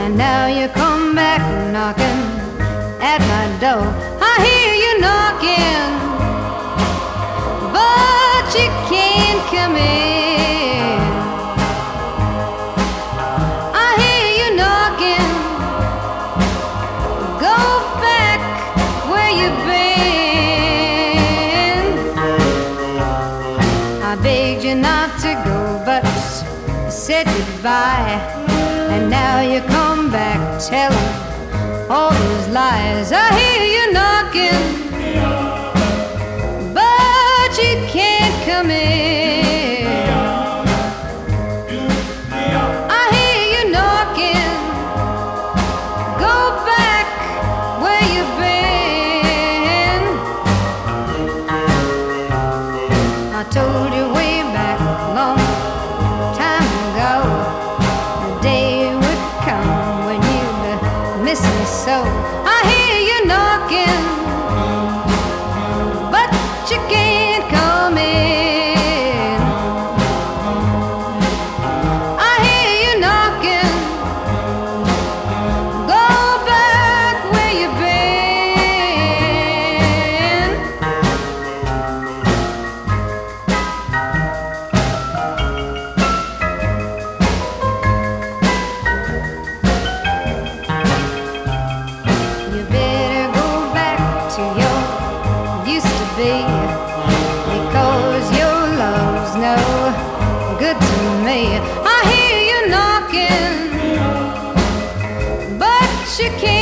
And now you come back knocking at my door. I hear you knocking, but you can't come in. I hear you knocking, go back where you've been. I begged you not to go, but said goodbye. And now you come back telling all those lies. I hear you knocking, but you can't come in. I hear you knocking, go back where you've been. I told you way back long time ago, the day would come when you'd miss me so. I hear you knocking, but you can't come in. I hear you knocking, go back where you've been. You better go back to your used to be, because your love's no good to me. I hear you knocking, but you can't